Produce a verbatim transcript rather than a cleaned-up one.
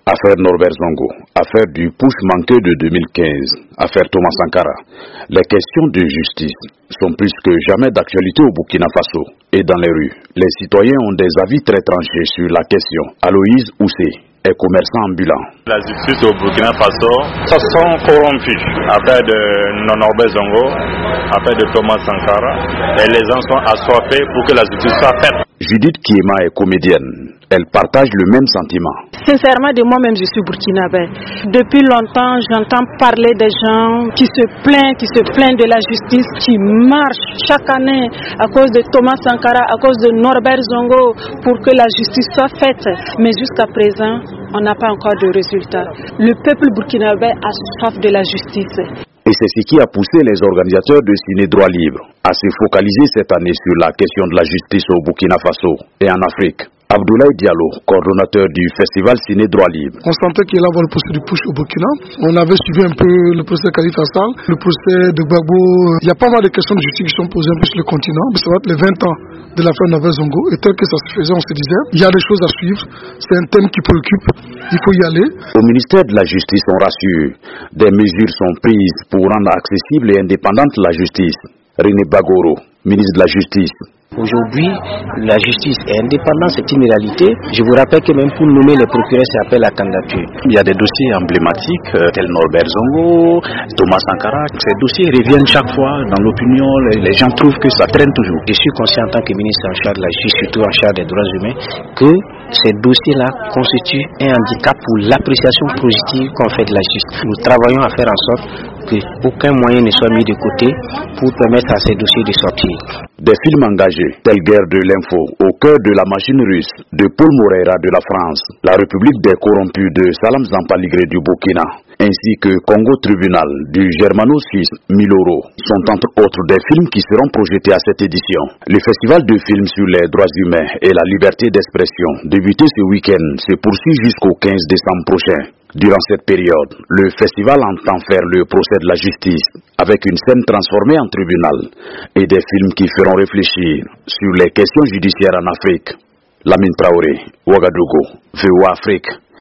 Affaire Norbert Zongo, affaire du push manqué de deux mille quinze, affaire Thomas Sankara. Les questions de justice sont plus que jamais d'actualité au Burkina Faso et dans les rues. Les citoyens ont des avis très tranchés sur la question. Aloïse Oussé est commerçant ambulant. La justice au Burkina Faso se sont corrompus. Affaire de Norbert Zongo, affaire de Thomas Sankara, et les gens sont assoiffés pour que la justice soit faite. Judith Kiema est comédienne. Elle partage le même sentiment. Sincèrement, de moi-même, je suis burkinabé. Depuis longtemps, j'entends parler des gens qui se plaignent, qui se plaignent de la justice, qui marchent chaque année à cause de Thomas Sankara, à cause de Norbert Zongo, pour que la justice soit faite. Mais jusqu'à présent, on n'a pas encore de résultats. Le peuple burkinabé a soif de la justice. Et c'est ce qui a poussé les organisateurs de Ciné Droit Libre à se focaliser cette année sur la question de la justice au Burkina Faso et en Afrique. Abdoulaye Diallo, coordonnateur du festival Ciné Droit Libre. On sentait qu'il y avait le procès du push au Burkina. On avait suivi un peu le procès Khalifa Sall, le procès de Gbagbo. Il y a pas mal de questions de justice qui sont posées un peu sur le continent. Ça va être les vingt ans de l'affaire Norbert Zongo. Et tel que ça se faisait, on se disait, il y a des choses à suivre. C'est un thème qui préoccupe. Il faut y aller. Au ministère de la Justice, on rassure. Des mesures sont prises pour rendre accessible et indépendante la justice. René Bagoro, ministre de la Justice. Aujourd'hui, la justice est indépendante, c'est une réalité. Je vous rappelle que même pour nommer les procureurs, c'est appel à candidature. Il y a des dossiers emblématiques, euh, tels Norbert Zongo, Thomas Sankara. Ces dossiers reviennent chaque fois dans l'opinion. Les, les gens trouvent que ça traîne toujours. Je suis conscient en tant que ministre en charge de la justice, surtout en charge des droits humains, que ces dossiers-là constituent un handicap pour l'appréciation positive qu'on fait de la justice. Nous travaillons à faire en sorte qu'aucun moyen ne soit mis de côté pour permettre à ces dossiers de sortir. Des films engagés, tels Guerre de l'info, au cœur de la machine russe, de Paul Moreira de la France, La République des corrompus de Salam Zampaligré du Burkina, ainsi que Congo Tribunal du germano-suisse Miloro, sont entre autres des films qui seront projetés à cette édition. Le festival de films sur les droits humains et la liberté d'expression, débuté ce week-end, se poursuit jusqu'au quinze décembre prochain. Durant cette période, le festival entend faire le procès de la justice avec une scène transformée en tribunal et des films qui feront réfléchir sur les questions judiciaires en Afrique. Lamine Traoré, Ouagadougou, V O A Afrique.